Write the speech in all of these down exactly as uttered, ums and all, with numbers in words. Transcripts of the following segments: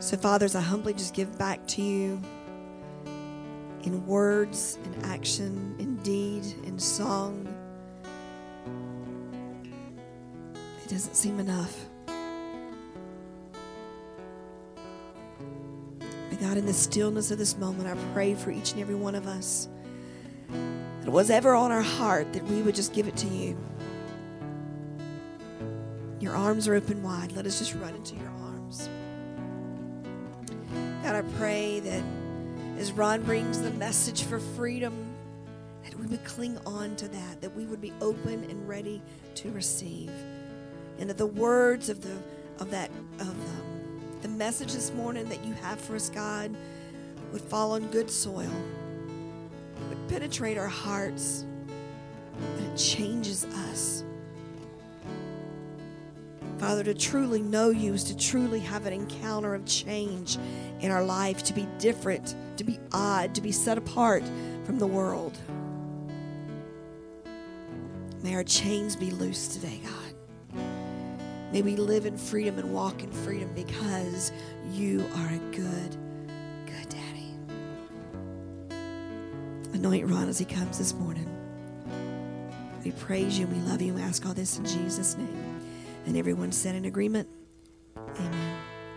So, Father, as I humbly just give back to you in words, in action, in deed, in song, it doesn't seem enough. And God, in the stillness of this moment, I pray for each and every one of us that whatever on our heart, that we would just give it to you. Your arms are open wide. Let us just run into your arms. God, I pray that as Ron brings the message for freedom, that we would cling on to that, that we would be open and ready to receive. And that the words of the of that of um, the message this morning that you have for us, God, would fall on good soil, would penetrate our hearts, and it changes us. Father, to truly know you is to truly have an encounter of change in our life, to be different, to be odd, to be set apart from the world. May our chains be loose today, God. May we live in freedom and walk in freedom because you are a good, good daddy. Anoint Ron as he comes this morning. We praise you and we love you and we ask all this in Jesus' name. And everyone said in agreement, amen.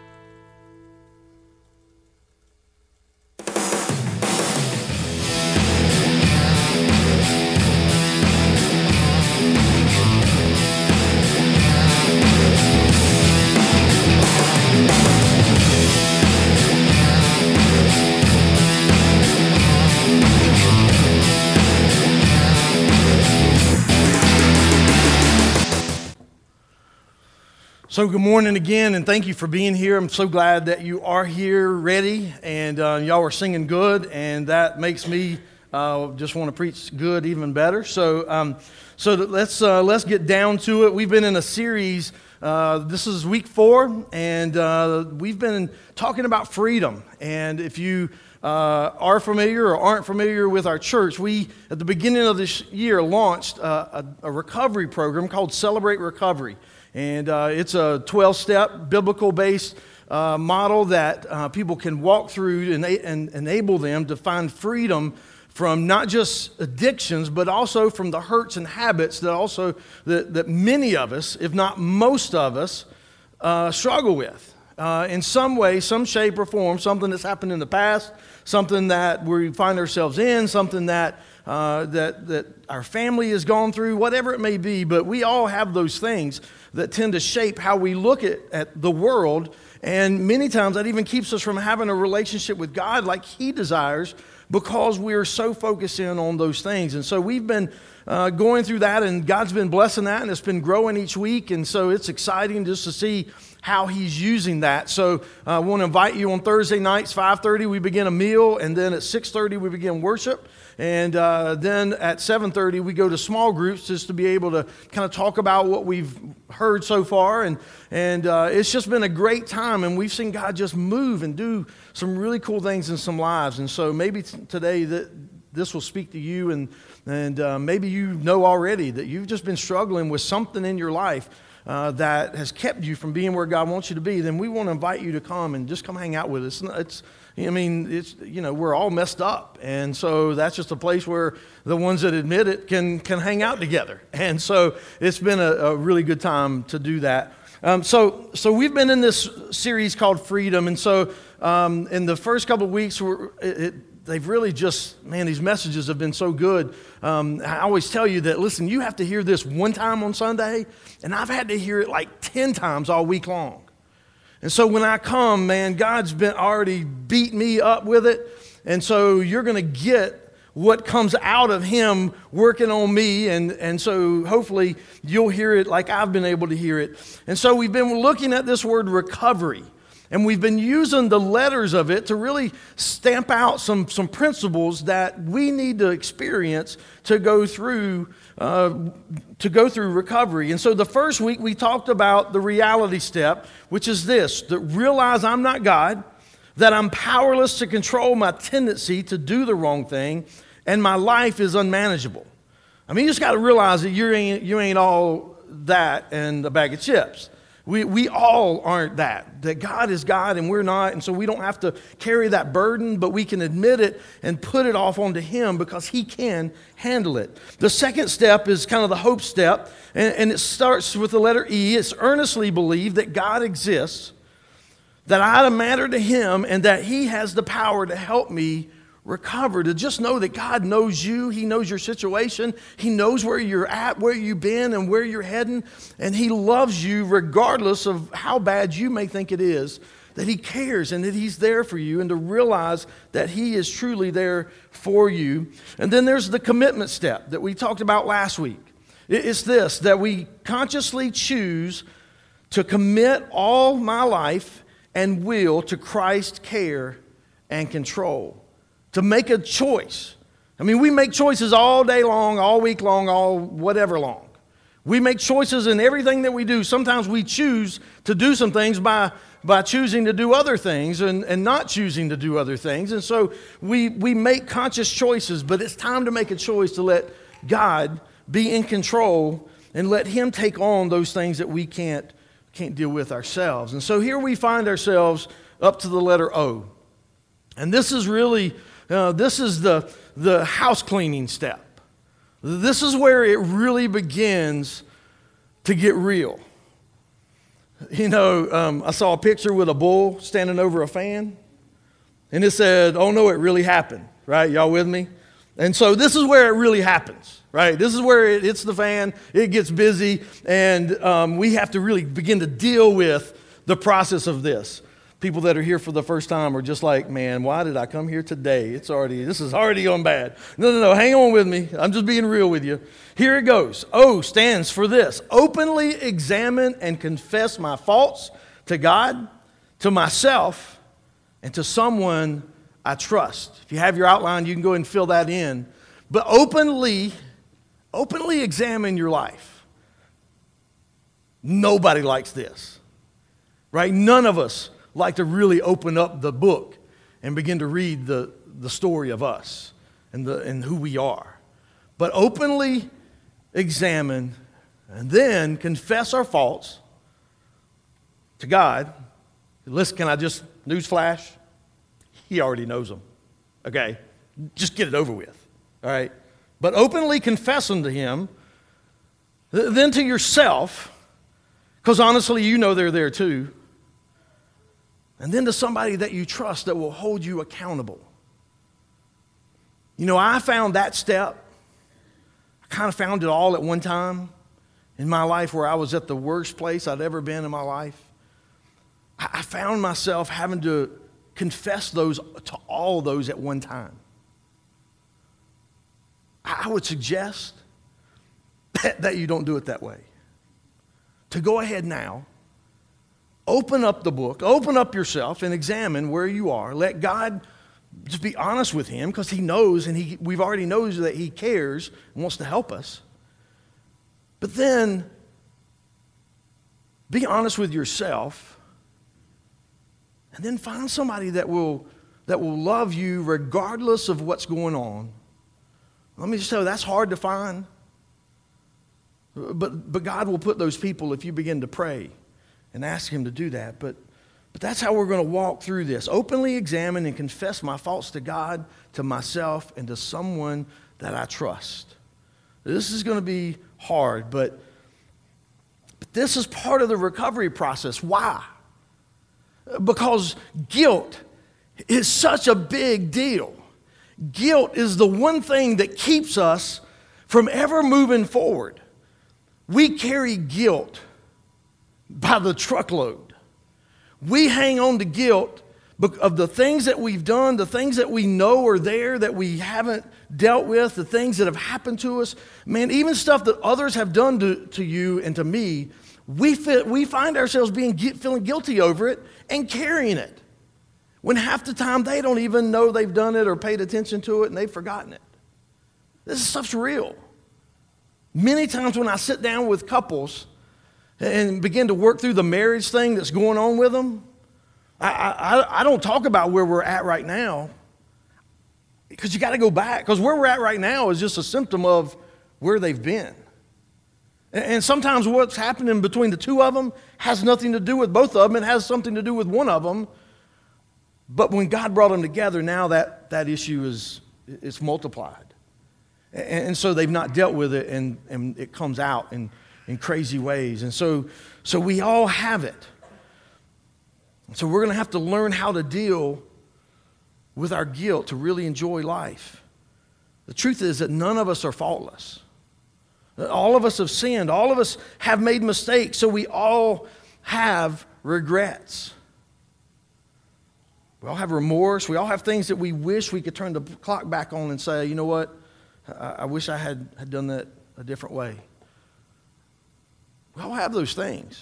So good morning again, and thank you for being here. I'm so glad that you are here ready, and uh, y'all are singing good, and that makes me uh, just want to preach good even better. So um, so let's uh, let's get down to it. We've been in a series. Uh, this is week four, and uh, we've been talking about freedom. And if you uh, are familiar or aren't familiar with our church, we, at the beginning of this year, launched a, a, a recovery program called Celebrate Recovery. And uh, it's a twelve-step biblical-based uh, model that uh, people can walk through and, and enable them to find freedom from not just addictions, but also from the hurts and habits that also that, that many of us, if not most of us, uh, struggle with. Uh, in some way, some shape or form, something that's happened in the past, something that we find ourselves in, something that uh, that that our family has gone through, whatever it may be. But we all have those things that tend to shape how we look at, at the world. And many times that even keeps us from having a relationship with God like He desires, because we're so focused in on those things. And so we've been uh, going through that, and God's been blessing that, and it's been growing each week. And so it's exciting just to see how He's using that. So uh, I want to invite you on Thursday nights, five thirty, we begin a meal, and then at six thirty we begin worship. And uh, then at seven thirty, we go to small groups just to be able to kind of talk about what we've heard so far. And and uh, it's just been a great time, and we've seen God just move and do some really cool things in some lives. And so maybe t- today that this will speak to you, and, and uh, maybe you know already that you've just been struggling with something in your life Uh, that has kept you from being where God wants you to be. Then we want to invite you to come and just come hang out with us. It's, I mean, it's, you know, we're all messed up, and so that's just a place where the ones that admit it can can hang out together. And so it's been a, a really good time to do that. Um, so so we've been in this series called Freedom, and so um, in the first couple of weeks, we're, it, it, they've really just, man, these messages have been so good. Um, I always tell you that, listen, you have to hear this one time on Sunday, and I've had to hear it like ten times all week long. And so when I come, man, God's been already beat me up with it, and so you're going to get what comes out of Him working on me, and, and so hopefully you'll hear it like I've been able to hear it. And so we've been looking at this word recovery. And we've been using the letters of it to really stamp out some, some principles that we need to experience to go through uh, to go through recovery. And so the first week we talked about the reality step, which is this: that realize I'm not God, that I'm powerless to control my tendency to do the wrong thing, and my life is unmanageable. I mean, you just got to realize that you ain't you ain't all that and a bag of chips. We, we all aren't that, that God is God and we're not, and so we don't have to carry that burden, but we can admit it and put it off onto Him because He can handle it. The second step is kind of the hope step, and, and it starts with the letter E. It's earnestly believe that God exists, that I matter to Him, and that He has the power to help me recover, to just know that God knows you, He knows your situation, He knows where you're at, where you've been, and where you're heading, and He loves you regardless of how bad you may think it is, that He cares and that He's there for you, and to realize that He is truly there for you. And then there's the commitment step that we talked about last week. It's this, that we consciously choose to commit all my life and will to Christ's care and control. To make a choice. I mean, we make choices all day long, all week long, all whatever long. We make choices in everything that we do. Sometimes we choose to do some things by, by choosing to do other things and, and not choosing to do other things. And so we, we make conscious choices, but it's time to make a choice to let God be in control and let Him take on those things that we can't, can't deal with ourselves. And so here we find ourselves up to the letter O. And this is really... Uh, this is the, the house cleaning step. This is where it really begins to get real. You know, um, I saw a picture with a bull standing over a fan, and it said, "Oh no, it really happened." Right? Y'all with me? And so this is where it really happens. Right? This is where it hits the fan, it gets busy, and um, we have to really begin to deal with the process of this. People that are here for the first time are just like, man, why did I come here today? It's already, this is already gone bad. No, no, no, hang on with me. I'm just being real with you. Here it goes. O stands for this. Openly examine and confess my faults to God, to myself, and to someone I trust. If you have your outline, you can go ahead and fill that in. But openly, openly examine your life. Nobody likes this, right? None of us like to really open up the book and begin to read the, the story of us and, the, and who we are. But openly examine and then confess our faults to God. Listen, can I just, newsflash? He already knows them, okay? Just get it over with, all right? But openly confess them to Him, then to yourself, because honestly, you know they're there too. And then to somebody that you trust that will hold you accountable. You know, I found that step. I kind of found it all at one time in my life where I was at the worst place I'd ever been in my life. I found myself having to confess those to all those at one time. I would suggest that, that you don't do it that way. To go ahead now, open up the book, open up yourself and examine where you are. Let God just be honest with Him because He knows, and he, we've already knows that He cares and wants to help us. But then be honest with yourself, and then find somebody that will, that will love you regardless of what's going on. Let me just tell you, that's hard to find. But, but God will put those people if you begin to pray and ask Him to do that. But, but that's how we're going to walk through this. Openly examine and confess my faults to God, to myself, and to someone that I trust. This is going to be hard, but, but this is part of the recovery process. Why? Because guilt is such a big deal. Guilt is the one thing that keeps us from ever moving forward. We carry guilt by the truckload. We hang on to guilt of the things that we've done, the things that we know are there that we haven't dealt with, the things that have happened to us. Man, even stuff that others have done to, to you and to me, we, fit, we find ourselves being feeling guilty over it and carrying it. When half the time they don't even know they've done it or paid attention to it and they've forgotten it. This stuff's real. Many times when I sit down with couples and begin to work through the marriage thing that's going on with them, I, I, I don't talk about where we're at right now because you got to go back. Because where we're at right now is just a symptom of where they've been. And sometimes what's happening between the two of them has nothing to do with both of them. It has something to do with one of them. But when God brought them together, now that, that issue is it's multiplied. And, and so they've not dealt with it, and, and it comes out in, in crazy ways. And so, so we all have it. So we're going to have to learn how to deal with our guilt to really enjoy life. The truth is that none of us are faultless. All of us have sinned. All of us have made mistakes. So we all have regrets. We all have remorse. We all have things that we wish we could turn the clock back on and say, you know what? I, I wish I had, had done that a different way. We all have those things.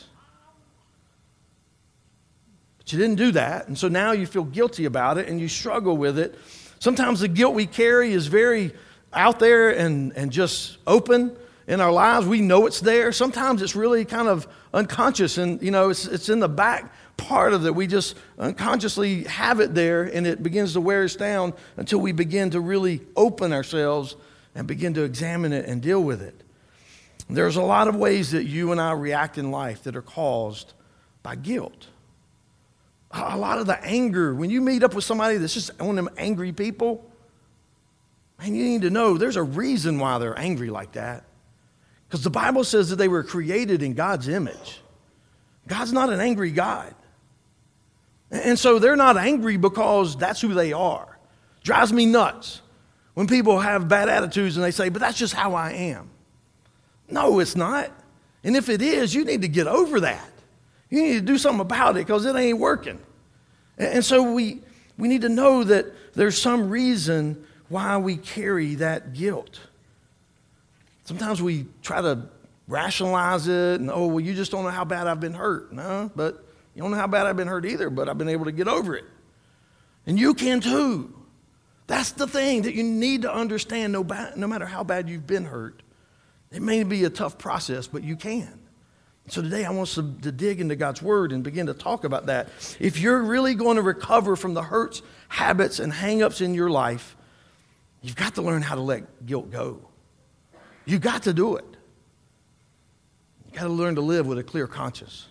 But you didn't do that, and so now you feel guilty about it and you struggle with it. Sometimes the guilt we carry is very out there and, and just open in our lives. We know it's there. Sometimes it's really kind of unconscious, and you know, it's it's in the back part of it. We just unconsciously have it there, and it begins to wear us down until we begin to really open ourselves and begin to examine it and deal with it. There's a lot of ways that you and I react in life that are caused by guilt. A lot of the anger, when you meet up with somebody that's just one of them angry people, man, you need to know there's a reason why they're angry like that. Because the Bible says that they were created in God's image. God's not an angry God. And so they're not angry because that's who they are. Drives me nuts when people have bad attitudes and they say, but that's just how I am. No, it's not. And if it is, you need to get over that. You need to do something about it because it ain't working. And so we, we need to know that there's some reason why we carry that guilt. Sometimes we try to rationalize it and, oh, well, you just don't know how bad I've been hurt. No, but you don't know how bad I've been hurt either, but I've been able to get over it. And you can too. That's the thing that you need to understand no, ba- no matter how bad you've been hurt. It may be a tough process, but you can. So today I want us to, to dig into God's Word and begin to talk about that. If you're really going to recover from the hurts, habits, and hang-ups in your life, you've got to learn how to let guilt go. You've got to do it. You've got to learn to live with a clear conscience.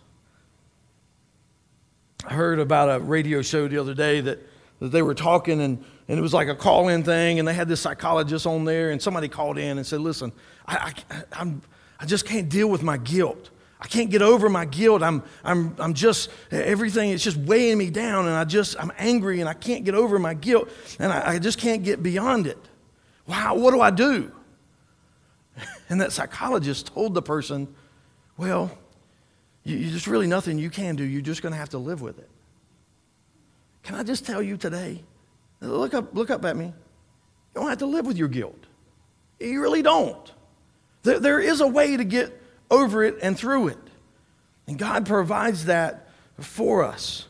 I heard about a radio show the other day that, that they were talking, and, and it was like a call-in thing, and they had this psychologist on there, and somebody called in and said, listen, I, I, I'm, I just can't deal with my guilt. I can't get over my guilt. I'm, I'm, I'm just, everything is just weighing me down, and I just, I'm angry, and I can't get over my guilt, and I, I just can't get beyond it. Wow, what do I do? And that psychologist told the person, well, you, you, there's really nothing you can do. You're just going to have to live with it. Can I just tell you today, look up, look up at me. You don't have to live with your guilt. You really don't. There, there is a way to get over it and through it. And God provides that for us.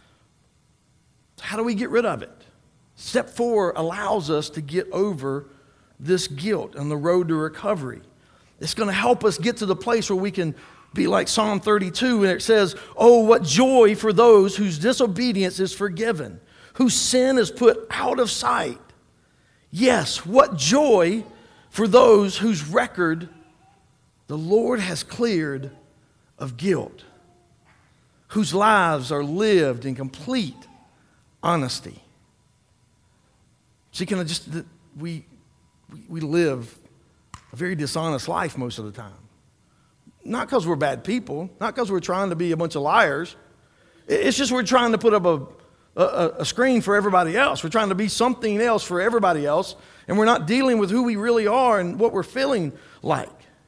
How do we get rid of it? Step four allows us to get over this guilt on the road to recovery. It's going to help us get to the place where we can be like Psalm thirty-two, and it says, oh, what joy for those whose disobedience is forgiven, whose sin is put out of sight. Yes, what joy for those whose record the Lord has cleared of guilt, whose lives are lived in complete honesty. See, can I just, we, we live a very dishonest life most of the time. Not because we're bad people, not because we're trying to be a bunch of liars. It's just we're trying to put up a, a, a screen for everybody else. We're trying to be something else for everybody else, and we're not dealing with who we really are and what we're feeling like.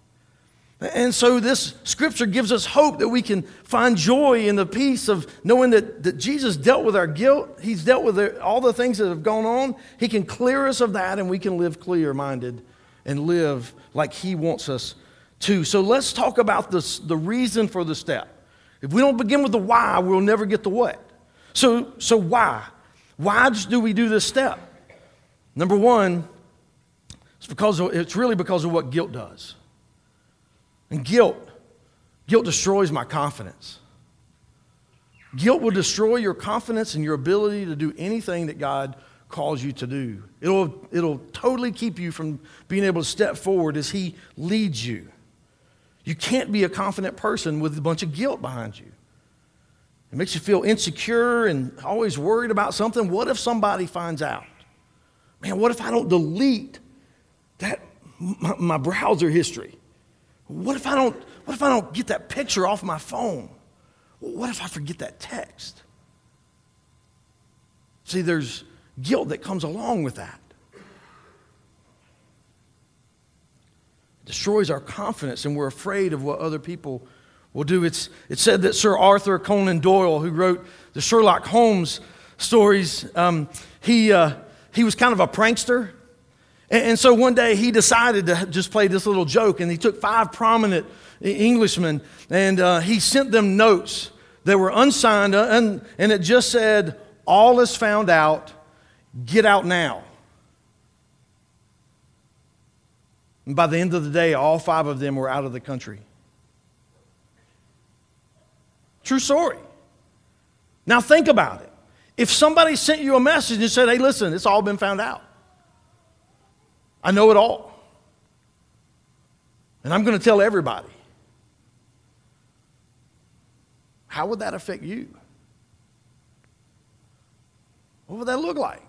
And so this scripture gives us hope that we can find joy in the peace of knowing that, that Jesus dealt with our guilt. He's dealt with all the things that have gone on. He can clear us of that, and we can live clear-minded and live like He wants us to. So let's talk about this, the reason for the step. If we don't begin with the why, we'll never get the what. So, so why? Why do we do this step? Number one, it's because of, it's really because of what guilt does. And guilt, guilt destroys my confidence. Guilt will destroy your confidence and your ability to do anything that God calls you to do. It'll, it'll totally keep you from being able to step forward as He leads you. You can't be a confident person with a bunch of guilt behind you. It makes you feel insecure and always worried about something. What if somebody finds out? Man, what if I don't delete that my, my browser history? What if I don't what if I don't get that picture off my phone? What if I forget that text? See, there's guilt that comes along with that. It destroys our confidence, and we're afraid of what other people will do. It's, it's said that Sir Arthur Conan Doyle, who wrote the Sherlock Holmes stories, um, he, uh, he was kind of a prankster. And, and so one day he decided to just play this little joke, and he took five prominent Englishmen, and uh, he sent them notes that were unsigned, uh, and, and it just said, "All is found out, get out now." And by the end of the day, all five of them were out of the country. True story. Now think about it. If somebody sent you a message and said, "Hey, listen, it's all been found out. I know it all. And I'm going to tell everybody." How would that affect you? What would that look like?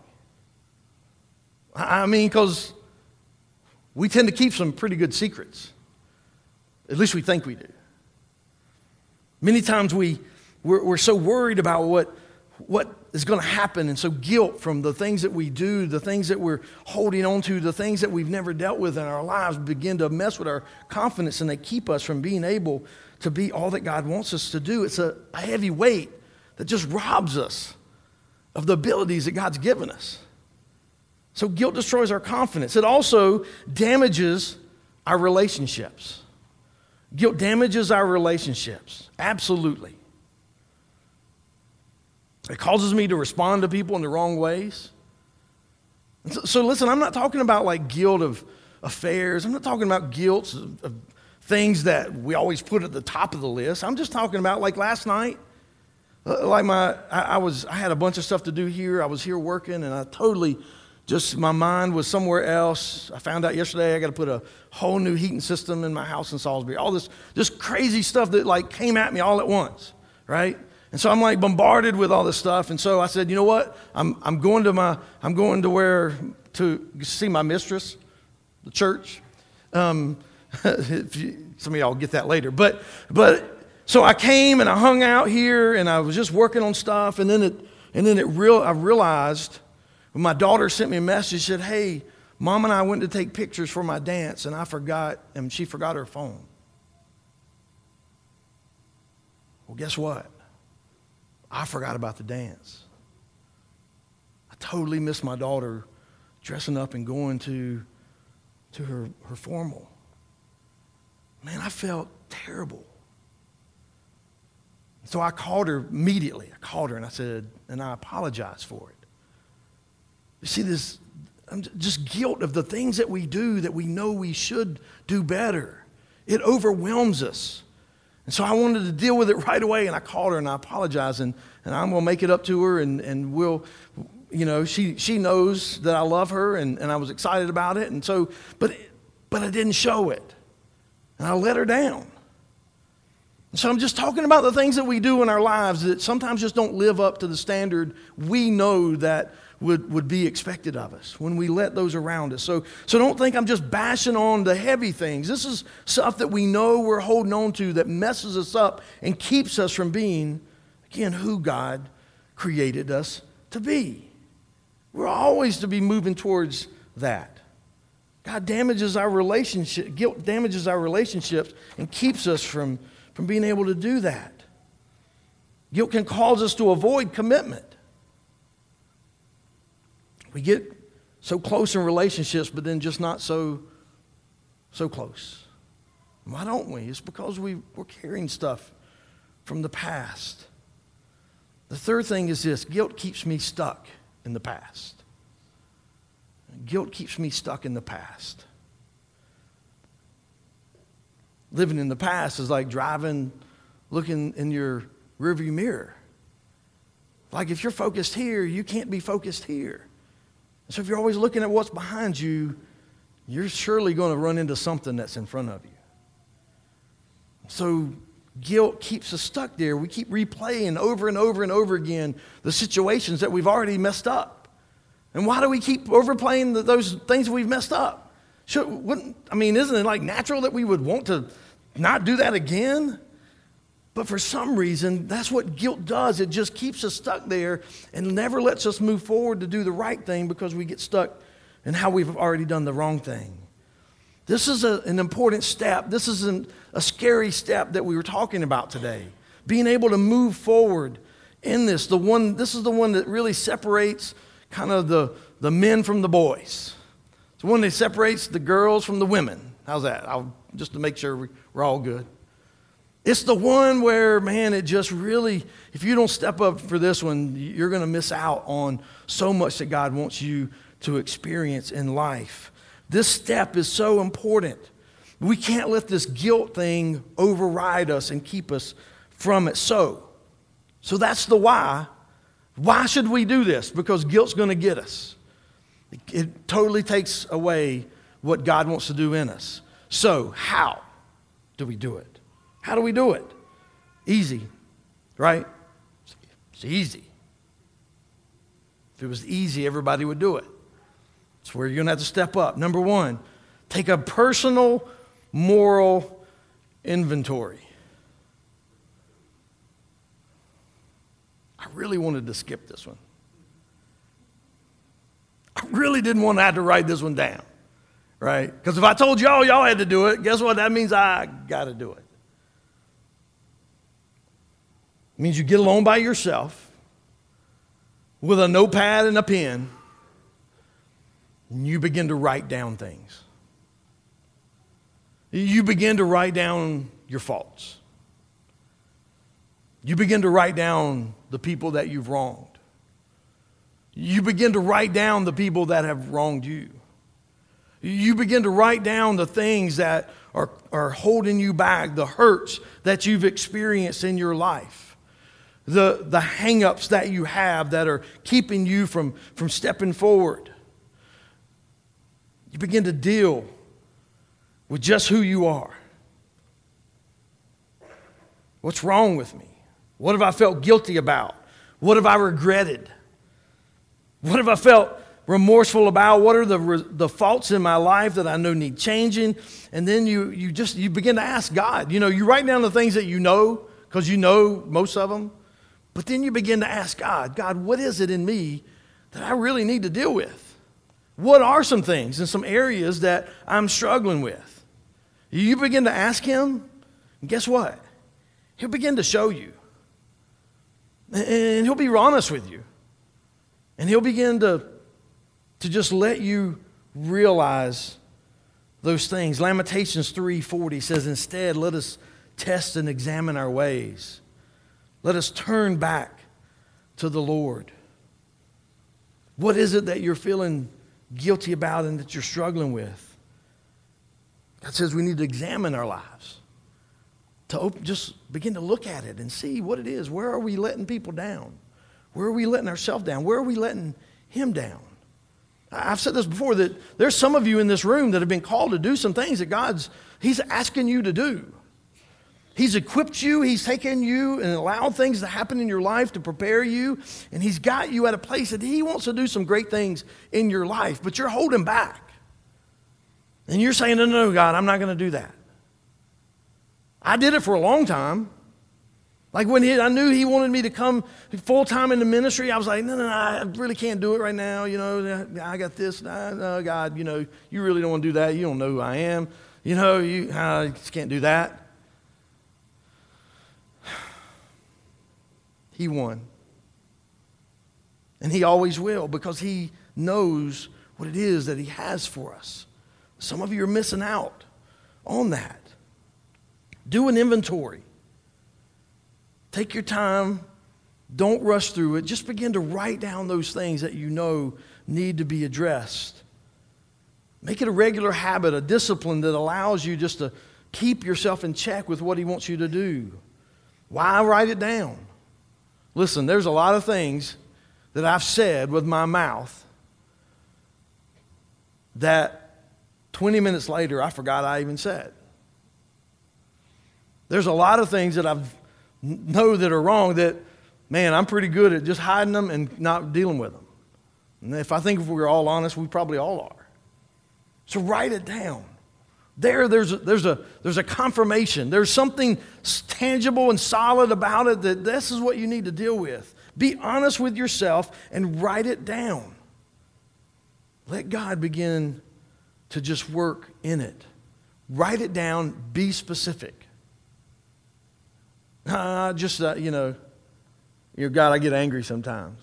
I mean, because we tend to keep some pretty good secrets. At least we think we do. Many times we, we're, we're so worried about what, what is going to happen, and so guilt from the things that we do, the things that we're holding on to, the things that we've never dealt with in our lives begin to mess with our confidence, and they keep us from being able to be all that God wants us to do. It's a, a heavy weight that just robs us of the abilities that God's given us. So guilt destroys our confidence. It also damages our relationships. Guilt damages our relationships. Absolutely. It causes me to respond to people in the wrong ways. So, so listen, I'm not talking about like guilt of affairs. I'm not talking about guilt of, of things that we always put at the top of the list. I'm just talking about like last night. Like my, I, I was, I had a bunch of stuff to do here. I was here working, and I totally just, my mind was somewhere else. I found out yesterday I got to put a whole new heating system in my house in Salisbury. All this just crazy stuff that like came at me all at once, right? And so I'm like bombarded with all this stuff. And so I said, you know what? I'm I'm going to my, I'm going to where, to see my mistress, the church. Um, if you, some of y'all will get that later. But, but, so I came and I hung out here, and I was just working on stuff, and then it, and then it real, I realized when my daughter sent me a message, she said, "Hey, Mom and I went to take pictures for my dance, and I forgot, and she forgot her phone." Well, guess what? I forgot about the dance. I totally missed my daughter dressing up and going to, to her, her formal. Man, I felt terrible. So I called her immediately. I called her and I said, and I apologized for it. You see this, just guilt of the things that we do that we know we should do better. It overwhelms us. And so I wanted to deal with it right away, and I called her and I apologized, and, and I'm going to make it up to her, and, and we'll, you know, she, she knows that I love her, and, and I was excited about it. And so, but, but I didn't show it. And I let her down. So I'm just talking about the things that we do in our lives that sometimes just don't live up to the standard we know that would, would be expected of us when we let those around us. So, so don't think I'm just bashing on the heavy things. This is stuff that we know we're holding on to that messes us up and keeps us from being, again, who God created us to be. We're always to be moving towards that. God damages our relationship, guilt damages our relationships and keeps us from from being able to do that. Guilt can cause us to avoid commitment. We get so close in relationships, but then just not so, so close. Why don't we? It's because we, we're carrying stuff from the past. The third thing is this: guilt keeps me stuck in the past. Guilt keeps me stuck in the past. Living in the past is like driving, looking in your rearview mirror. Like if you're focused here, you can't be focused here. So if you're always looking at what's behind you, you're surely going to run into something that's in front of you. So guilt keeps us stuck there. We keep replaying over and over and over again the situations that we've already messed up. And why do we keep overplaying the, those things we've messed up? Should, wouldn't, I mean, isn't it like natural that we would want to not do that again? But for some reason, that's what guilt does. It just keeps us stuck there and never lets us move forward to do the right thing because we get stuck in how we've already done the wrong thing. This is a, an important step. This is an, a scary step that we were talking about today. Being able to move forward in this. The one, this is the one that really separates kind of the, the men from the boys. It's the one that separates the girls from the women. How's that? I'll, just to make sure we, we're all good. It's the one where, man, it just really, if you don't step up for this one, you're going to miss out on so much that God wants you to experience in life. This step is so important. We can't let this guilt thing override us and keep us from it. So, so that's the why. Why should we do this? Because guilt's going to get us. It, it totally takes away what God wants to do in us. So, how do we do it? How do we do it? Easy, right? It's easy. If it was easy, everybody would do it. It's where you're going to have to step up. Number one, take a personal moral inventory. I really wanted to skip this one. I really didn't want to have to write this one down, right? Because if I told y'all, y'all had to do it, guess what? That means I got to do it. It means you get alone by yourself with a notepad and a pen, and you begin to write down things. You begin to write down your faults. You begin to write down the people that you've wronged. You begin to write down the people that have wronged you. You begin to write down the things that are, are holding you back, the hurts that you've experienced in your life. The, the hang-ups that you have that are keeping you from, from stepping forward. You begin to deal with just who you are. What's wrong with me? What have I felt guilty about? What have I regretted? What have I felt remorseful about? What are the, the faults in my life that I know need changing? And then you, you just you begin to ask God. You know, you write down the things that you know because you know most of them. But then you begin to ask God, God, what is it in me that I really need to deal with? What are some things in some areas that I'm struggling with? You begin to ask Him, and guess what? He'll begin to show you. And He'll be honest with you. And He'll begin to, to just let you realize those things. Lamentations three forty says, instead, let us test and examine our ways. Let us turn back to the Lord. What is it that you're feeling guilty about and that you're struggling with? God says we need to examine our lives. To open, just begin to look at it and see what it is. Where are we letting people down? Where are we letting ourselves down? Where are we letting Him down? I've said this before, that there's some of you in this room that have been called to do some things that God's, He's asking you to do. He's equipped you, He's taken you and allowed things to happen in your life to prepare you, and He's got you at a place that He wants to do some great things in your life, but you're holding back. And you're saying, no, no, no, God, I'm not going to do that. I did it for a long time. Like when he, I knew He wanted me to come full-time into ministry, I was like, no, no, no, I really can't do it right now. You know, I got this. No, no, God, you know, you really don't want to do that. You don't know who I am. You know, you I just can't do that. He won. And He always will, because He knows what it is that He has for us. Some of you are missing out on that. Do an inventory. Take your time. Don't rush through it. Just begin to write down those things that you know need to be addressed. Make it a regular habit, a discipline that allows you just to keep yourself in check with what He wants you to do. Why write it down? Listen, there's a lot of things that I've said with my mouth that twenty minutes later I forgot I even said. There's a lot of things that I know that are wrong that, man, I'm pretty good at just hiding them and not dealing with them. And if I think if we're all honest, we probably all are. So write it down. There, there's a, there's a, there's a confirmation. There's something tangible and solid about it that this is what you need to deal with. Be honest with yourself and write it down. Let God begin to just work in it. Write it down. Be specific. Uh, just, uh, you know, you know, God, I get angry sometimes.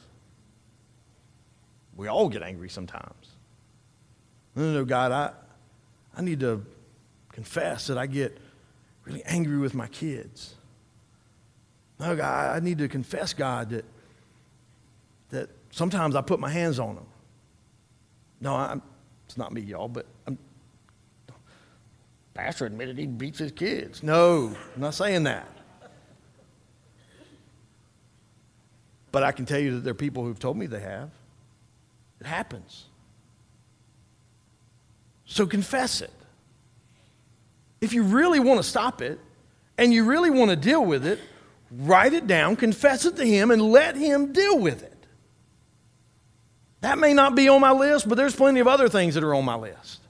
We all get angry sometimes. No, no, no, God, I, I need to confess that I get really angry with my kids. No, God, I need to confess, God, that that sometimes I put my hands on them. No, I'm, it's not me, y'all, but I'm, Pastor admitted he beats his kids. No, I'm not saying that. But I can tell you that there are people who've told me they have. It happens. So confess it. If you really want to stop it and you really want to deal with it, write it down, confess it to him, and let him deal with it. That may not be on my list, but there's plenty of other things that are on my list.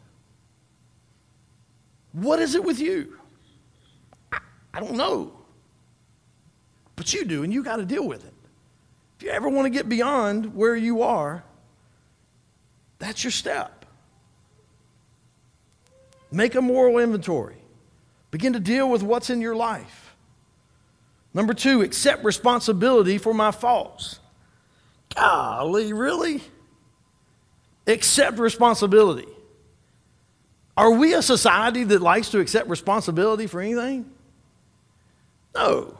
What is it with you? I, I don't know. But you do, and you got to deal with it. If you ever want to get beyond where you are, that's your step. Make a moral inventory. Begin to deal with what's in your life. Number two, accept responsibility for my faults. Golly, really? Accept responsibility. Are we a society that likes to accept responsibility for anything? No.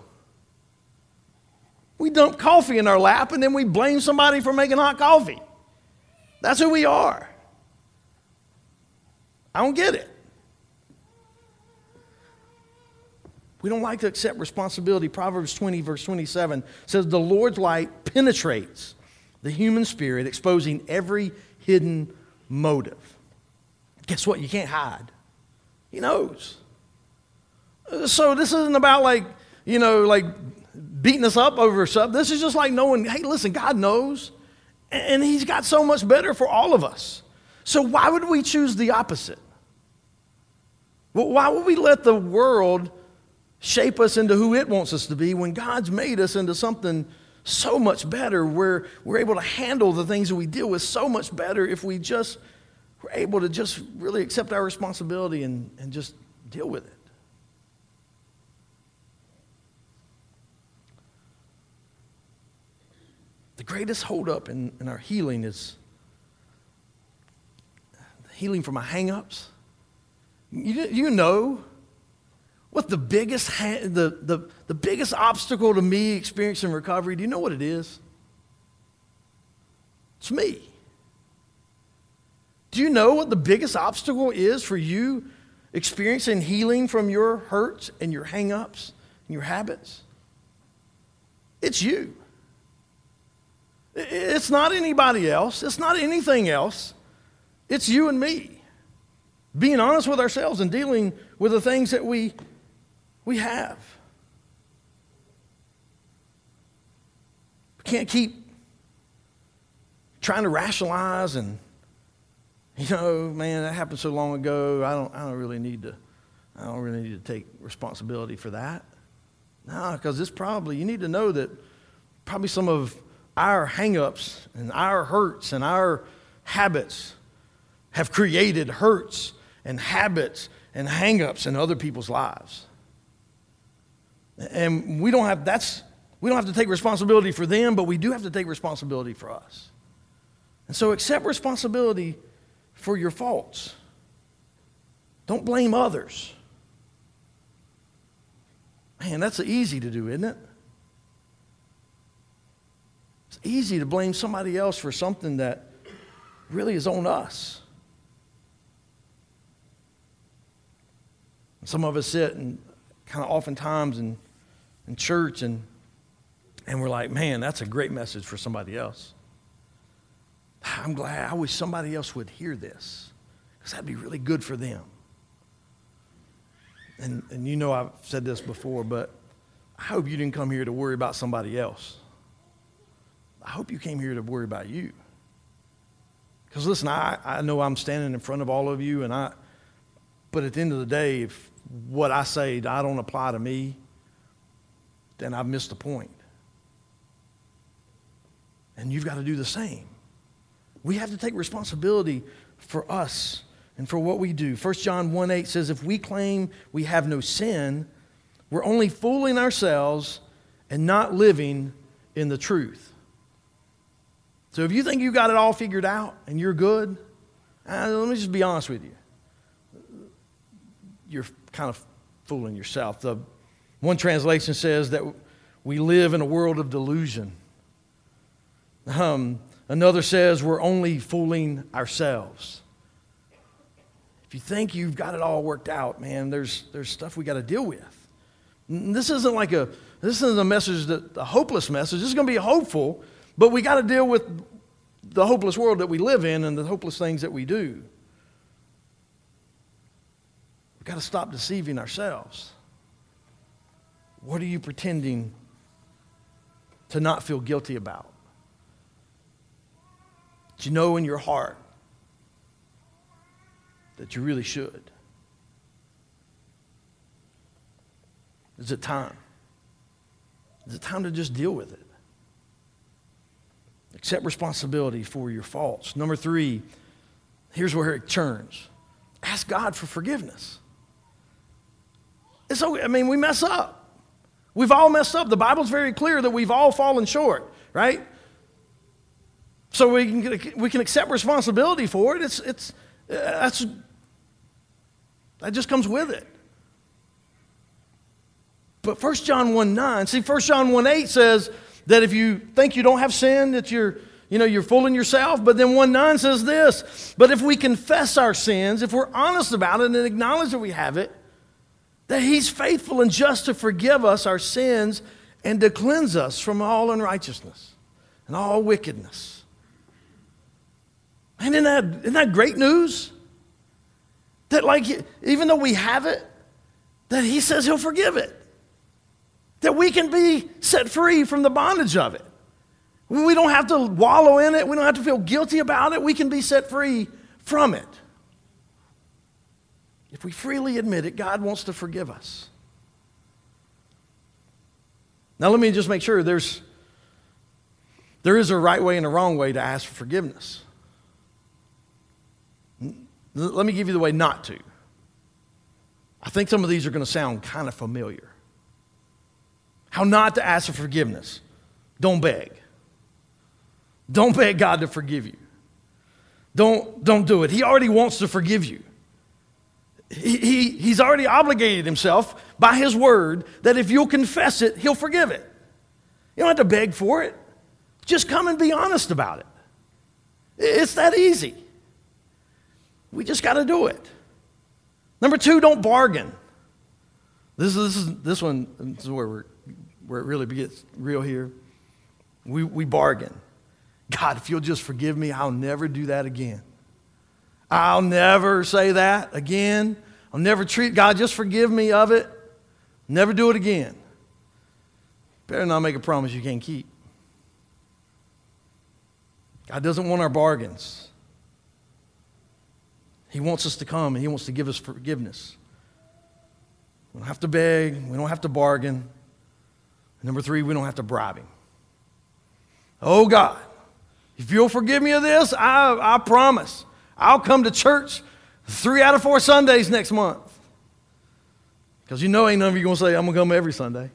We dump coffee in our lap and then we blame somebody for making hot coffee. That's who we are. I don't get it. We don't like to accept responsibility. Proverbs twenty, verse twenty-seven says, the Lord's light penetrates the human spirit, exposing every hidden motive. Guess what? You can't hide. He knows. So this isn't about like, you know, like beating us up over something. This is just like knowing, hey, listen, God knows. And he's got so much better for all of us. So why would we choose the opposite? Well, why would we let the world shape us into who it wants us to be when God's made us into something so much better, where we're able to handle the things that we deal with so much better if we just were able to just really accept our responsibility and, and just deal with it. The greatest holdup in, in our healing is healing from our hang-ups. You, you know what the biggest ha- the, the, the biggest obstacle to me experiencing recovery, do you know what it is? It's me. Do you know what the biggest obstacle is for you experiencing healing from your hurts and your hang-ups and your habits? It's you. It's not anybody else. It's not anything else. It's you and me. Being honest with ourselves and dealing with the things that we, we have. We can't keep trying to rationalize and, you know, man, that happened so long ago. I don't, I don't really need to, I don't really need to take responsibility for that. No, because it's probably, you need to know that probably some of our hang-ups and our hurts and our habits have created hurts and habits and hang-ups in other people's lives. And we don't have, that's, we don't have to take responsibility for them, but we do have to take responsibility for us. And so accept responsibility for your faults. Don't blame others. Man, that's easy to do, isn't it? It's easy to blame somebody else for something that really is on us. Some of us sit and kind of oftentimes in, in church and, and we're like, man, that's a great message for somebody else. I'm glad, I wish somebody else would hear this because that'd be really good for them. And, and you know I've said this before, but I hope you didn't come here to worry about somebody else. I hope you came here to worry about you. Because listen, I, I know I'm standing in front of all of you, and I, but at the end of the day, if what I say I don't apply to me, then I've missed the point. And you've got to do the same. We have to take responsibility for us and for what we do. First John one eight says, if we claim we have no sin, we're only fooling ourselves and not living in the truth. So if you think you got it all figured out and you're good, uh, let me just be honest with you. You're kind of fooling yourself. The one translation says that we live in a world of delusion. Um, another says we're only fooling ourselves. If you think you've got it all worked out, man, there's there's stuff we got to deal with. And this isn't like a this isn't a message that a hopeless message. This is going to be hopeful, but we got to deal with the hopeless world that we live in and the hopeless things that we do. We've got to stop deceiving ourselves. What are you pretending to not feel guilty about? That you know in your heart that you really should. Is it time? Is it time to just deal with it? Accept responsibility for your faults. Number three, here's where it turns. Ask God for forgiveness. It's okay. I mean, we mess up. We've all messed up. The Bible's very clear that we've all fallen short, right? So we can we can accept responsibility for it. It's it's that's that just comes with it. But First John one nine, see, First John one eight says that if you think you don't have sin, that you're you know you're fooling yourself. But then one nine says this: but if we confess our sins, if we're honest about it and acknowledge that we have it, that He's faithful and just to forgive us our sins and to cleanse us from all unrighteousness and all wickedness. And isn't that, isn't that great news? That like, even though we have it, that He says He'll forgive it. That we can be set free from the bondage of it. We don't have to wallow in it. We don't have to feel guilty about it. We can be set free from it. If we freely admit it, God wants to forgive us. Now let me just make sure there's there is a right way and a wrong way to ask for forgiveness. Let me give you the way not to. I think some of these are going to sound kind of familiar. How not to ask for forgiveness. Don't beg. Don't beg God to forgive you. Don't, don't do it. He already wants to forgive you. He, he, he's already obligated Himself by His word that if you'll confess it, He'll forgive it. You don't have to beg for it. Just come and be honest about it. It's that easy. We just got to do it. Number two, don't bargain. This is this is this one. This is where we're where it really gets real here. We we bargain. God, if you'll just forgive me, I'll never do that again. I'll never say that again. I'll never treat God. Just forgive me of it. Never do it again. Better not make a promise you can't keep. God doesn't want our bargains. He wants us to come and He wants to give us forgiveness. We don't have to beg. We don't have to bargain. And number three, we don't have to bribe Him. Oh God, if you'll forgive me of this, I, I promise I'll come to church three out of four Sundays next month. Because you know ain't none of you going to say, I'm going to come every Sunday.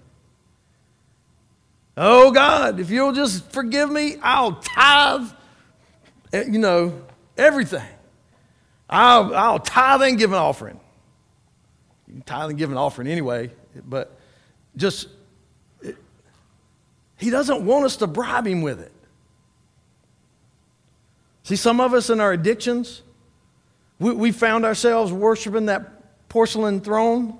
Oh God, if you'll just forgive me, I'll tithe, you know, everything. I'll, I'll tithe and give an offering. You can tithe and give an offering anyway, but just, it, He doesn't want us to bribe Him with it. See, some of us in our addictions, we, we found ourselves worshiping that porcelain throne.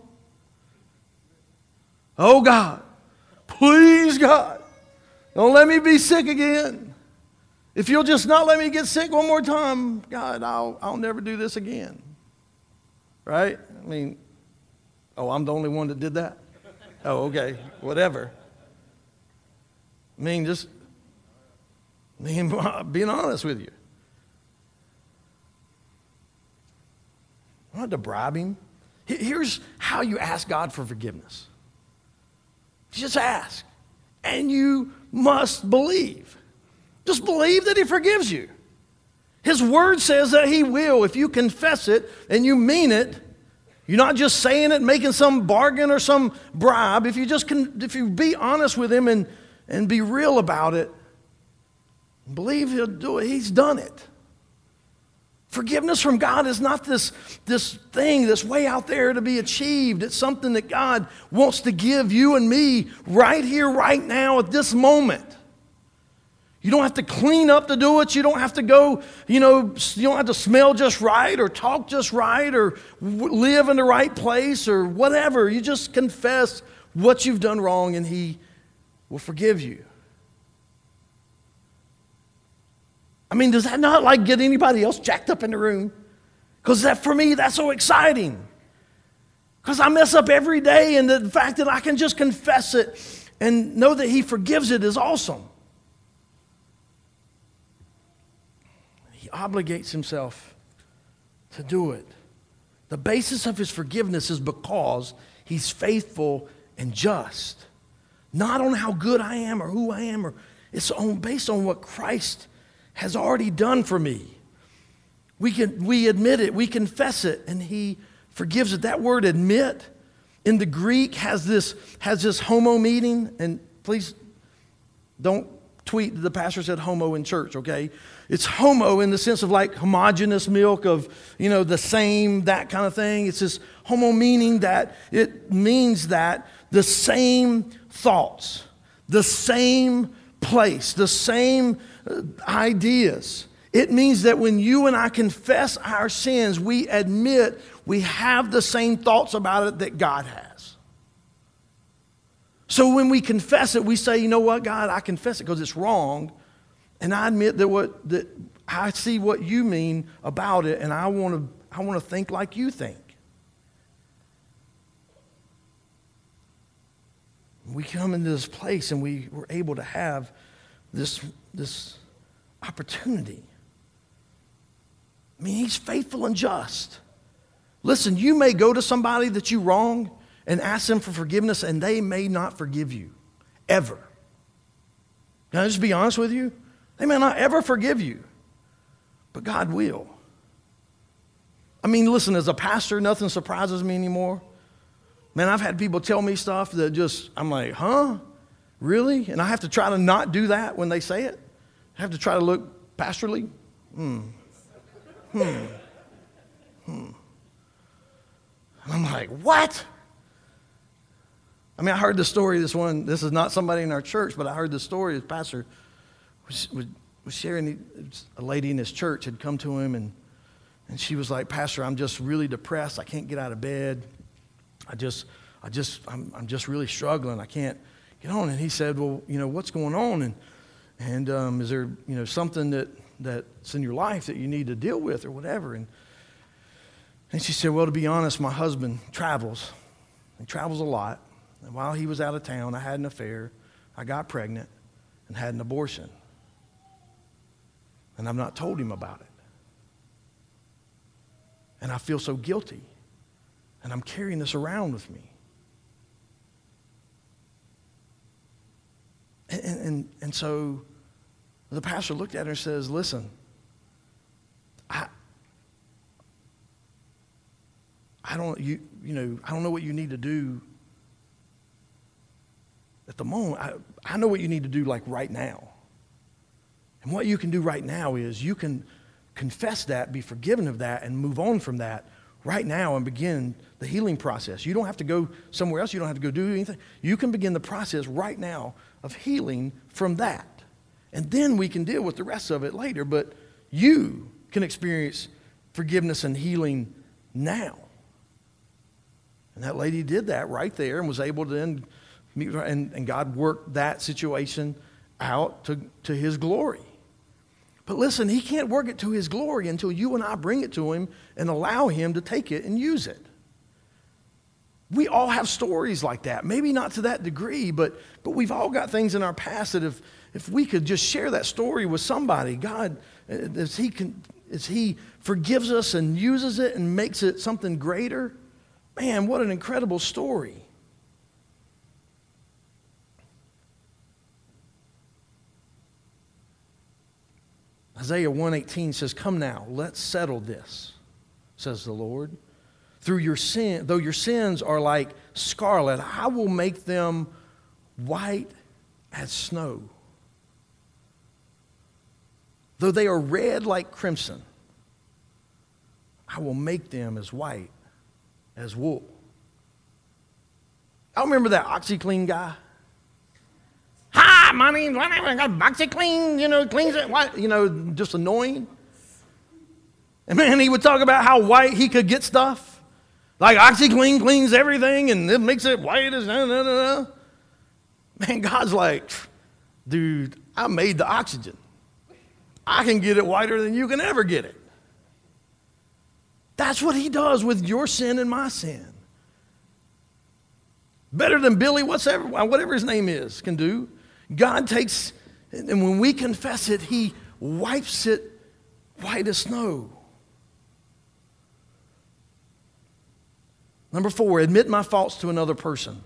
Oh God, please God, don't let me be sick again. If you'll just not let me get sick one more time, God, I'll, I'll never do this again. Right? I mean, Oh, I'm the only one that did that? Oh, okay, whatever. I mean, just I mean, being honest with you. I don't have to bribe him. Here's how you ask God for forgiveness. Just ask. And you must believe. Just believe that he forgives you. His word says that he will. If you confess it and you mean it, you're not just saying it, making some bargain or some bribe. If you just can, if you be honest with him and, and be real about it, believe he'll do it. He's done it. Forgiveness from God is not this, this thing that's way out there to be achieved. It's something that God wants to give you and me right here, right now, at this moment. You don't have to clean up to do it. You don't have to go, you know, you don't have to smell just right or talk just right or w- live in the right place or whatever. You just confess what you've done wrong and he will forgive you. I mean, does that not like get anybody else jacked up in the room? Because that for me, that's so exciting. Because I mess up every day, and the fact that I can just confess it and know that he forgives it is awesome. He obligates himself to do it. The basis of his forgiveness is because he's faithful and just. Not on how good I am or who I am, or it's on, based on what Christ has already done for me. We can we admit it, we confess it, and he forgives it. That word admit in the Greek has this has this homo meaning, and please don't tweet that the pastor said homo in church, okay? It's homo in the sense of like homogeneous milk of, you know, the same, that kind of thing. It's this homo meaning that it means that the same thoughts, the same place, the same ideas. It means that when you and I confess our sins, we admit we have the same thoughts about it that God has. So when we confess it, we say, you know what, God, I confess it because it's wrong, and I admit that what that I see what you mean about it, and I want to I want to think like you think. We come into this place and we were able to have this, this opportunity. I mean, he's faithful and just. Listen, you may go to somebody that you wronged and ask them for forgiveness, and they may not forgive you, ever. Can I just be honest with you? They may not ever forgive you, but God will. I mean, listen, as a pastor, nothing surprises me anymore. Man, I've had people tell me stuff that just, I'm like, huh? Really? And I have to try to not do that when they say it? I have to try to look pastorally? Hmm. Hmm. Hmm. And I'm like, what? I mean, I heard the story, this one, this is not somebody in our church, but I heard the story, the pastor was, was, was sharing, a lady in his church had come to him, and, and she was like, Pastor, I'm just really depressed. I can't get out of bed. I just, I just, I'm, I'm just really struggling. I can't get on. And he said, well, you know, what's going on? And, and um, is there, you know, something that, that's in your life that you need to deal with or whatever? And, and she said, well, to be honest, my husband travels. He travels a lot. And while he was out of town, I had an affair. I got pregnant and had an abortion. And I've not told him about it. And I feel so guilty. And I'm carrying this around with me. And, and, and so the pastor looked at her and says, listen, I, I don't, you, you know, I don't know what you need to do at the moment. I, I know what you need to do like right now. And what you can do right now is you can confess that, be forgiven of that, and move on from that right now and begin the healing process. You don't have to go somewhere else. You don't have to go do anything. You can begin the process right now of healing from that. And then we can deal with the rest of it later. But you can experience forgiveness and healing now. And that lady did that right there and was able to then meet her. And, and God worked that situation out to, to his glory. But listen, he can't work it to his glory until you and I bring it to him and allow him to take it and use it. We all have stories like that. Maybe not to that degree, but, but we've all got things in our past that if, if we could just share that story with somebody, God, as he, can, as he forgives us and uses it and makes it something greater, man, what an incredible story. Isaiah one eighteen says, "Come now, let's settle this, says the Lord. Through your sin, though your sins are like scarlet, I will make them white as snow. Though they are red like crimson, I will make them as white as wool." I remember that OxyClean guy. Hi, my name's I got OxyClean, you know, cleans it, what, you know, just annoying. And man, he would talk about how white he could get stuff. Like OxyClean cleans everything and it makes it white as da, da, da, da. Man, God's like, dude, I made the oxygen. I can get it whiter than you can ever get it. That's what he does with your sin and my sin. Better than Billy, whatever, whatever his name is, can do. God takes, and when we confess it, he wipes it white as snow. Number four, admit my faults to another person.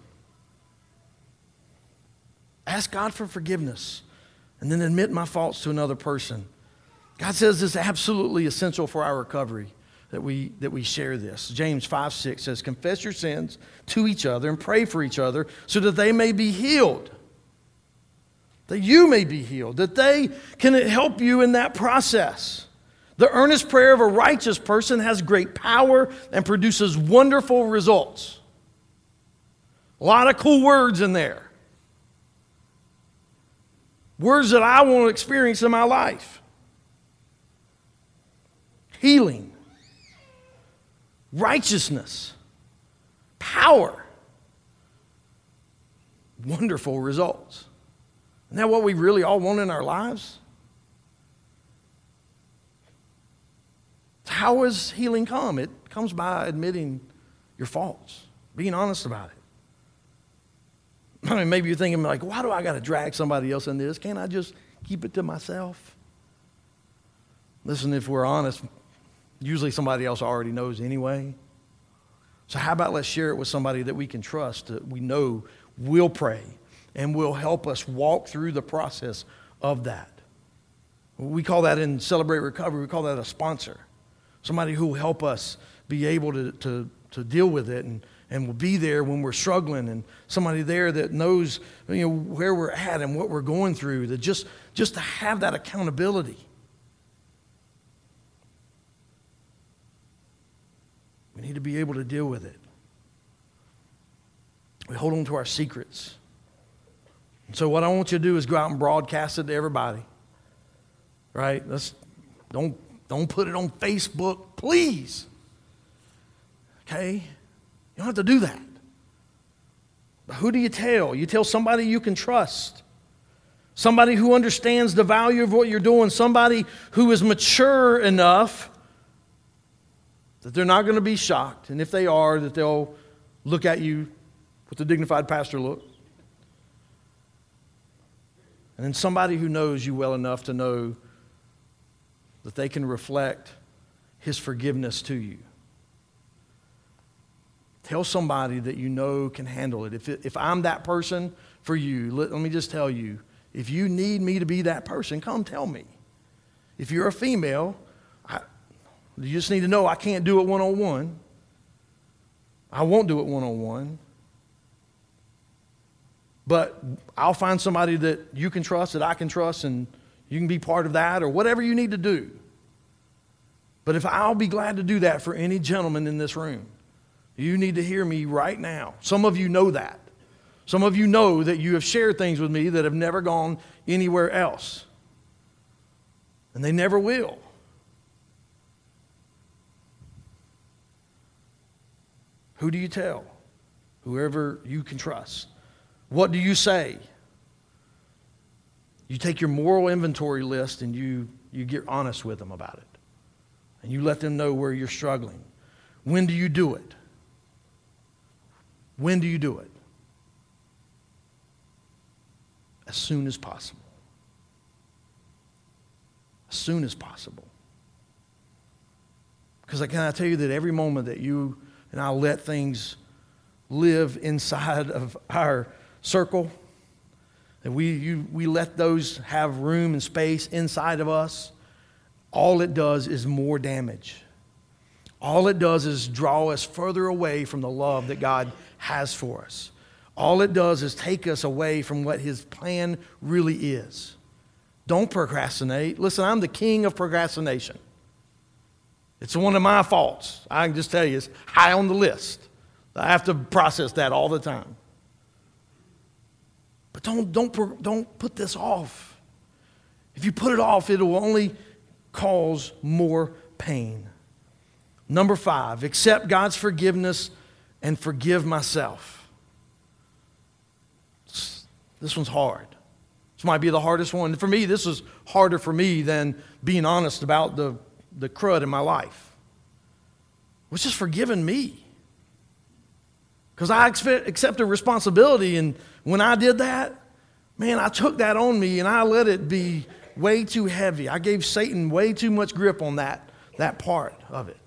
Ask God for forgiveness and then admit my faults to another person. God says it's absolutely essential for our recovery that we, that we share this. James five six says, "Confess your sins to each other and pray for each other so that they may be healed." That you may be healed, that they can help you in that process. The earnest prayer of a righteous person has great power and produces wonderful results. A lot of cool words in there. Words that I want to experience in my life. Healing, righteousness, power, wonderful results. Isn't that what we really all want in our lives? How does healing come? It comes by admitting your faults, being honest about it. I mean, maybe you're thinking like, why do I got to drag somebody else in this? Can't I just keep it to myself? Listen, if we're honest, usually somebody else already knows anyway. So how about let's share it with somebody that we can trust, that we know will pray and will help us walk through the process of that. We call that in Celebrate Recovery, we call that a sponsor. Somebody who will help us be able to, to, to deal with it and, and will be there when we're struggling, and somebody there that knows, you know, where we're at and what we're going through, that just, just to have that accountability. We need to be able to deal with it. We hold on to our secrets. And so what I want you to do is go out and broadcast it to everybody. Right? Let's don't don't put it on Facebook, please. Okay? You don't have to do that. But who do you tell? You tell somebody you can trust. Somebody who understands the value of what you're doing. Somebody who is mature enough that they're not going to be shocked. And if they are, that they'll look at you with a dignified pastor look. And then somebody who knows you well enough to know that they can reflect his forgiveness to you. Tell somebody that you know can handle it. If, it, if I'm that person for you, let, let me just tell you, if you need me to be that person, come tell me. If you're a female, I, you just need to know I can't do it one-on-one. I won't do it one-on-one. But I'll find somebody that you can trust, that I can trust, and you can be part of that or whatever you need to do. But if I'll be glad to do that for any gentleman in this room, you need to hear me right now. Some of you know that. Some of you know that you have shared things with me that have never gone anywhere else. And they never will. Who do you tell? Whoever you can trust. What do you say? You take your moral inventory list and you, you get honest with them about it. And you let them know where you're struggling. When do you do it? When do you do it? As soon as possible. As soon as possible. Because I can I tell you that every moment that you and I let things live inside of our circle, that we you, we let those have room and space inside of us, all it does is more damage. All it does is draw us further away from the love that God has for us. All it does is take us away from what His plan really is. Don't procrastinate. Listen, I'm the king of procrastination. It's one of my faults. I can just tell you, it's high on the list. I have to process that all the time. But don't, don't, don't put this off. If you put it off, it will only cause more pain. Number five, accept God's forgiveness and forgive myself. This one's hard. This might be the hardest one. For me, this is harder for me than being honest about the, the crud in my life. It's just forgiving me. Because I expect, accepted responsibility, and when I did that, man, I took that on me and I let it be way too heavy. I gave Satan way too much grip on that, that part of it.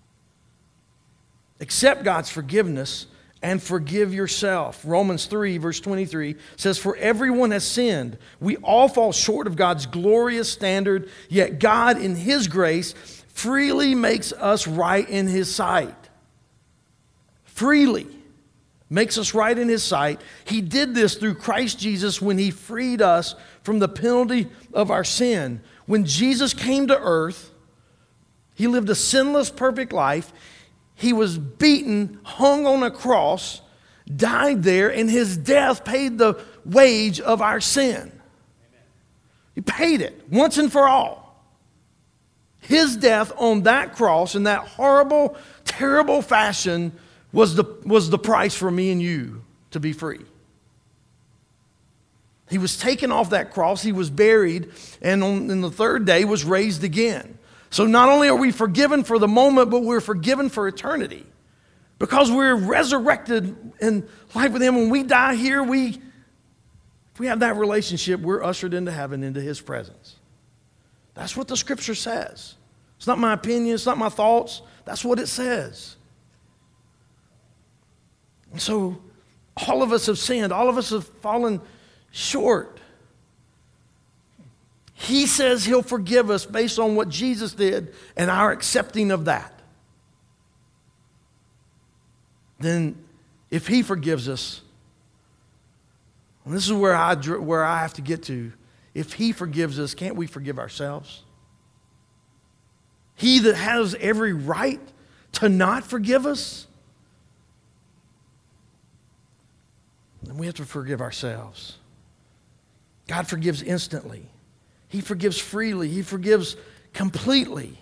Accept God's forgiveness and forgive yourself. Romans three, verse twenty-three says, for everyone has sinned. We all fall short of God's glorious standard, yet God in His grace freely makes us right in His sight. Freely makes us right in His sight. He did this through Christ Jesus when He freed us from the penalty of our sin. When Jesus came to earth, He lived a sinless, perfect life. He was beaten, hung on a cross, died there, and His death paid the wage of our sin. Amen. He paid it once and for all. His death on that cross in that horrible, terrible fashion was the, was the price for me and you to be free. He was taken off that cross, He was buried, and on, on the third day was raised again. So not only are we forgiven for the moment, but we're forgiven for eternity. Because we're resurrected in life with Him. When we die here, we, if we have that relationship, we're ushered into heaven, into His presence. That's what the Scripture says. It's not my opinion, it's not my thoughts. That's what it says. And so all of us have sinned. All of us have fallen short. He says He'll forgive us based on what Jesus did and our accepting of that. Then if He forgives us, and this is where I, where I have to get to, if He forgives us, can't we forgive ourselves? He that has every right to not forgive us, then we have to forgive ourselves. God forgives instantly. He forgives freely. He forgives completely.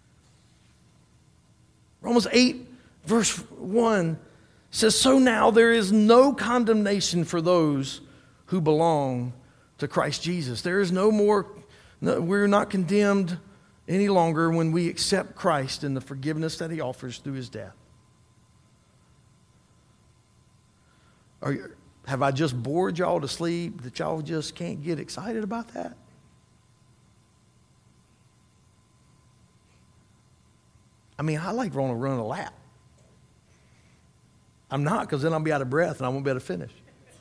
Romans eight, verse one says, so now there is no condemnation for those who belong to Christ Jesus. There is no more, no, we're not condemned any longer when we accept Christ and the forgiveness that He offers through His death. Are you, have I just bored y'all to sleep that y'all just can't get excited about that? I mean, I like running run a lap. I'm not, because then I'll be out of breath and I won't be able to finish.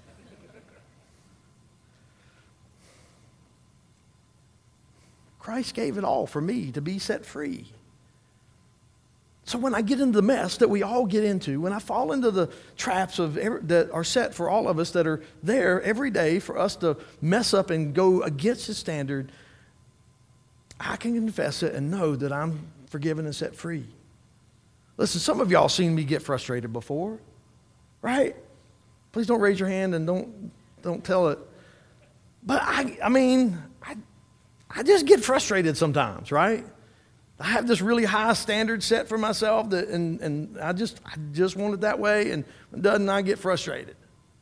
Christ gave it all for me to be set free. So when I get into the mess that we all get into, when I fall into the traps of every, that are set for all of us that are there every day for us to mess up and go against His standard, I can confess it and know that I'm forgiven and set free. Listen, some of y'all seen me get frustrated before, right? Please don't raise your hand and don't don't tell it. But I, I mean, I, I just get frustrated sometimes, right? I have this really high standard set for myself, that, and and I just I just want it that way, and when it doesn't, I get frustrated.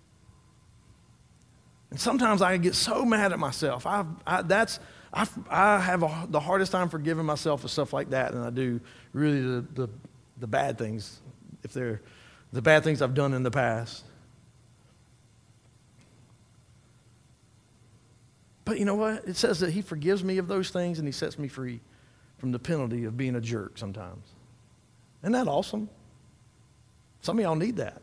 And sometimes I get so mad at myself. I, I that's. I, I have a, the hardest time forgiving myself for stuff like that than I do really the, the, the bad things, if they're the bad things I've done in the past. But you know what? It says that he forgives me of those things and he sets me free from the penalty of being a jerk sometimes. Isn't that awesome? Some of y'all need that.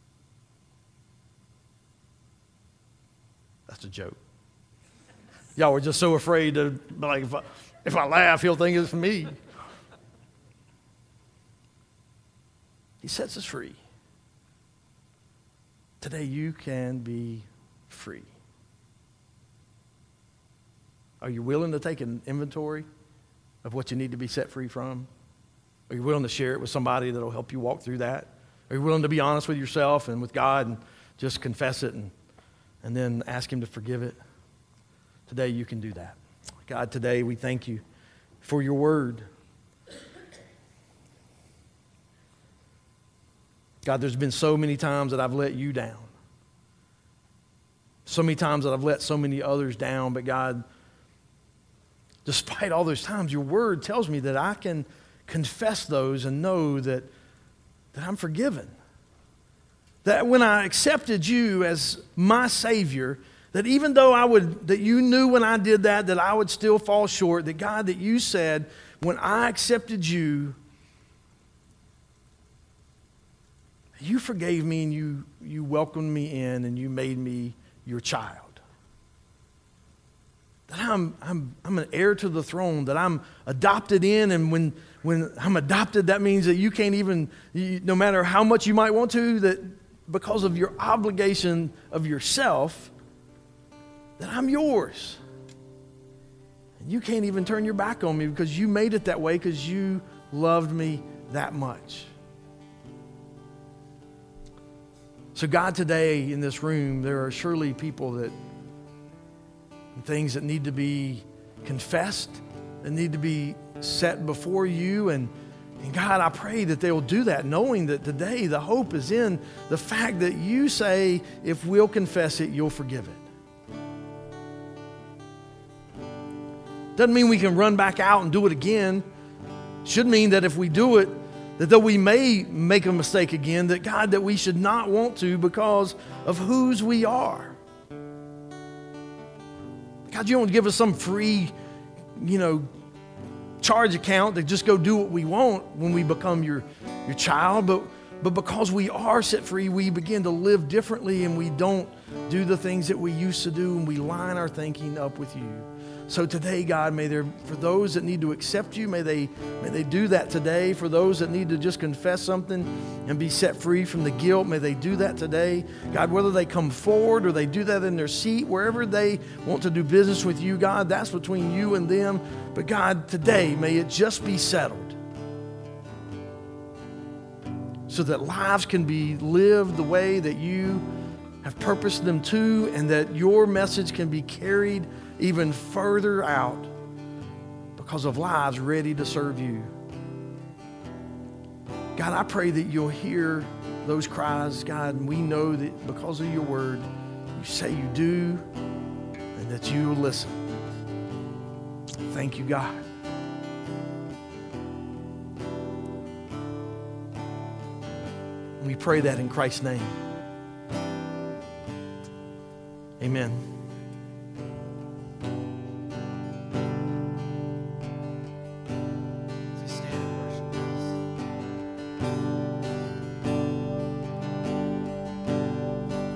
That's a joke. Y'all were just so afraid to, like, if I, if I laugh, he'll think it's me. He sets us free. Today you can be free. Are you willing to take an inventory of what you need to be set free from? Are you willing to share it with somebody that will help you walk through that? Are you willing to be honest with yourself and with God and just confess it and, and then ask him to forgive it? Today you can do that. God, today we thank you for your word. God, there's been so many times that I've let you down. So many times that I've let so many others down, but God, despite all those times, your word tells me that I can confess those and know that, that I'm forgiven. That when I accepted you as my Savior, that even though I would, that you knew when I did that, that I would still fall short, that God, that you said, when I accepted you, you forgave me and you, you welcomed me in and you made me your child. That I'm, I'm, I'm an heir to the throne, that I'm adopted in, and when, when I'm adopted, that means that you can't even, you, no matter how much you might want to, that because of your obligation of yourself, that I'm yours. And you can't even turn your back on me because you made it that way because you loved me that much. So God, today in this room, there are surely people that, things that need to be confessed, that need to be set before you. And, and God, I pray that they will do that, knowing that today the hope is in the fact that you say, if we'll confess it, you'll forgive it. Doesn't mean we can run back out and do it again. Should mean that if we do it, that though we may make a mistake again, that God, that we should not want to because of whose we are. God, you don't give us some free, you know, charge account to just go do what we want when we become your, your child. But, but because we are set free, we begin to live differently and we don't do the things that we used to do, and we line our thinking up with you. So today, God, may there, for those that need to accept you, may they, may they do that today. For those that need to just confess something and be set free from the guilt, may they do that today. God, whether they come forward or they do that in their seat, wherever they want to do business with you, God, that's between you and them. But God, today, may it just be settled so that lives can be lived the way that you have purposed them to, and that your message can be carried even further out because of lives ready to serve you. God, I pray that you'll hear those cries, God, and we know that because of your word, you say you do, and that you will listen. Thank you, God. We pray that in Christ's name. Amen.